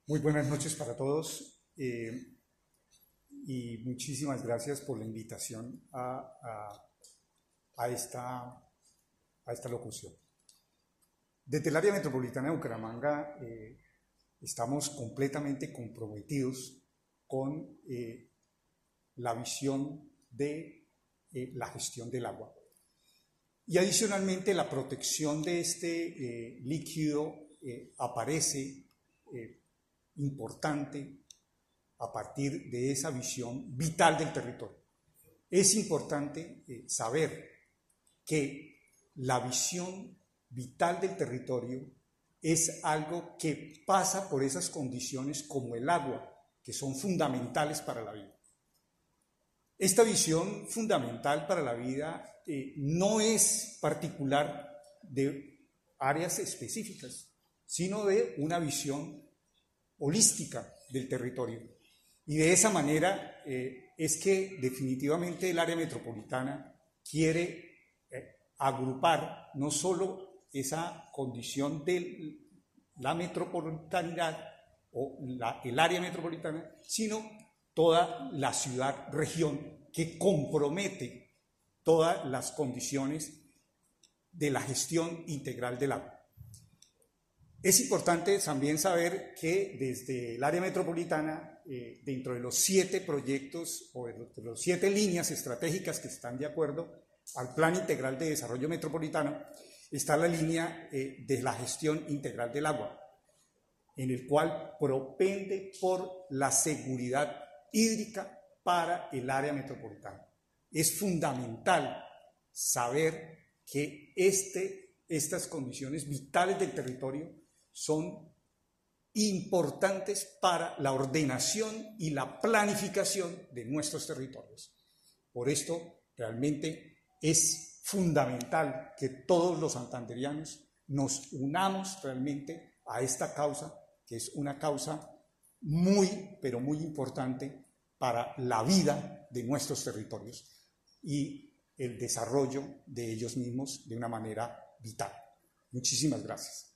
Muy buenas noches para todos y muchísimas gracias por la invitación a esta locución. Desde el área metropolitana de Bucaramanga estamos completamente comprometidos con la visión de la gestión del agua. Y adicionalmente la protección de este líquido aparece importante a partir de esa visión vital del territorio. Es importante saber que la visión vital del territorio es algo que pasa por esas condiciones como el agua, que son fundamentales para la vida. Esta visión fundamental para la vida no es particular de áreas específicas, sino de una visión holística del territorio. Y de esa manera es que definitivamente el área metropolitana quiere agrupar no solo esa condición de la metropolitanidad o el área metropolitana, sino toda la ciudad-región que compromete todas las condiciones de la gestión integral del agua. Es importante también saber que desde el área metropolitana, dentro de los 7 proyectos o de los 7 líneas estratégicas que están de acuerdo al Plan Integral de Desarrollo Metropolitano, está la línea de la gestión integral del agua, en el cual propende por la seguridad hídrica para el área metropolitana. Es fundamental saber que estas condiciones vitales del territorio son importantes para la ordenación y la planificación de nuestros territorios. Por esto, realmente es fundamental que todos los santanderianos nos unamos realmente a esta causa, que es una causa muy, pero muy importante para la vida de nuestros territorios y el desarrollo de ellos mismos de una manera vital. Muchísimas gracias.